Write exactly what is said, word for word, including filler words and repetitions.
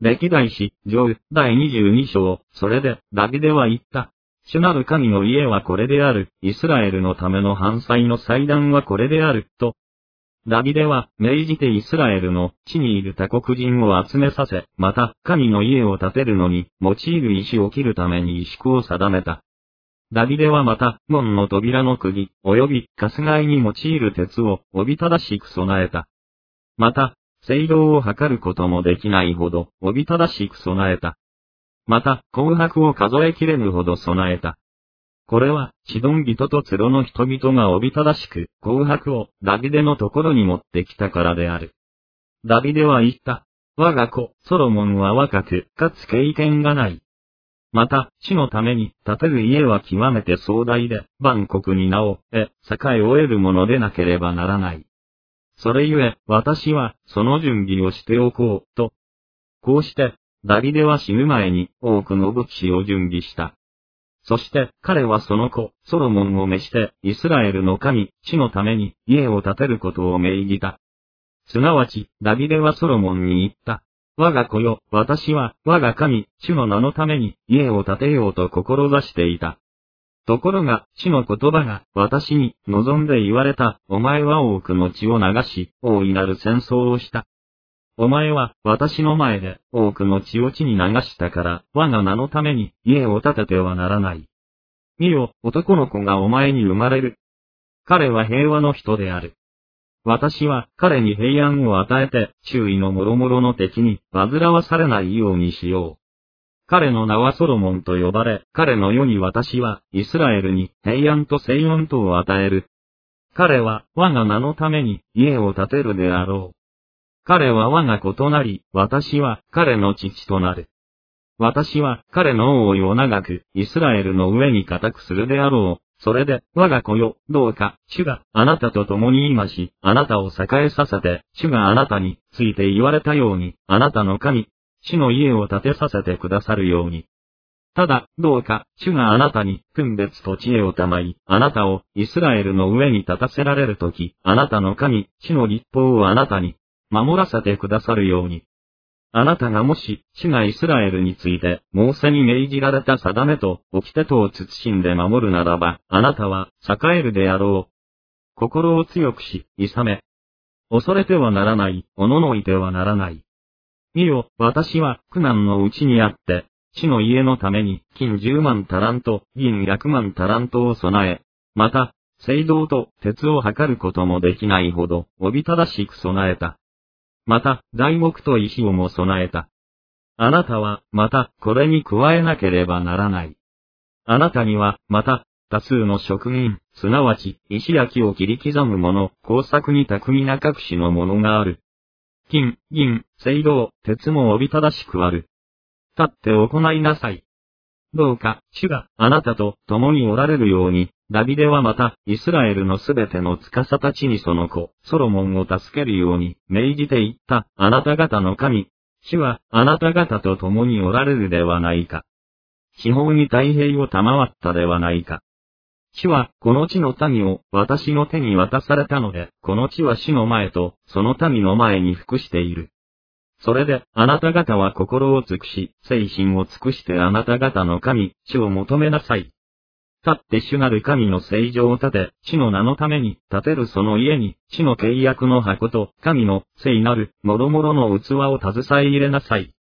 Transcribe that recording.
歴代史上だいにじゅうに章、それで、ダビデは言った。主なる神の家はこれである、イスラエルのための燔祭の祭壇はこれである、と。ダビデは、命じてイスラエルの地にいる他国人を集めさせ、また、神の家を建てるのに、用いる石を切るために石工を定めた。ダビデはまた、門の扉の釘、及び、春日井に用いる鉄を、おびただしく備えた。また、聖堂を測ることもできないほど、おびただしく備えた。また、紅白を数えきれぬほど備えた。これは、シドン人とツロの人々がおびただしく、紅白をダビデのところに持ってきたからである。ダビデは言った。我が子、ソロモンは若く、かつ経験がない。また、主のために、建てる家は極めて壮大で、万国に名を、え、栄え終えるものでなければならない。それゆえ、私は、その準備をしておこう、と。こうして、ダビデは死ぬ前に、多くの武器を準備した。そして、彼はその子、ソロモンを召して、イスラエルの神、主のために、家を建てることを命じた。すなわち、ダビデはソロモンに言った。我が子よ、私は、我が神、主の名のために、家を建てようと志していた。ところが、主の言葉が、私に、望んで言われた、お前は多くの血を流し、大いなる戦争をした。お前は、私の前で、多くの血を地に流したから、我が名のために、家を建ててはならない。見よ、男の子がお前に生まれる。彼は平和の人である。私は彼に平安を与えて、周囲の諸々の敵に煩わされないようにしよう。彼の名はソロモンと呼ばれ、彼の世に私は、イスラエルに平安と静穏とを与える。彼は、我が名のために家を建てるであろう。彼は我が子となり、私は彼の父となる。私は彼の王位を長く、イスラエルの上に固くするであろう。それで、我が子よ、どうか、主があなたと共にいまし、あなたを栄えさせて、主があなたについて言われたように、あなたの神、主の家を建てさせてくださるように。ただ、どうか、主があなたに、分別と知恵をたまい、あなたを、イスラエルの上に立たせられるとき、あなたの神、主の律法をあなたに、守らせてくださるように。あなたがもし、主がイスラエルについて、モーセに命じられた定めと、掟とを慎んで守るならば、あなたは、栄えるであろう。心を強くし、勇め。恐れてはならない、おののいてはならない。見よ、私は、苦難のうちにあって、主の家のために、金十万タラント、銀百万タラントを備え、また、青銅と鉄を測ることもできないほど、おびただしく備えた。また、材木と石をも備えた。あなたは、また、これに加えなければならない。あなたには、また、多数の職人、すなわち、石や木を切り刻む者、工作に巧みな各種のものがある。金、銀、青銅、鉄もおびただしくある。立って行いなさい。どうか、主が、あなたと共におられるように、ダビデはまた、イスラエルのすべての司たちにその子、ソロモンを助けるように、命じて言った、あなた方の神、主は、あなた方と共におられるではないか。四方に太平を賜ったではないか。主は、この地の民を、私の手に渡されたので、この地は主の前と、その民の前に服している。それで、あなた方は心を尽くし、精神を尽くしてあなた方の神、主を求めなさい。立って主なる神の聖城を建て、主の名のために建てるその家に、主の契約の箱と、神の聖なる、もろもろの器を携え入れなさい。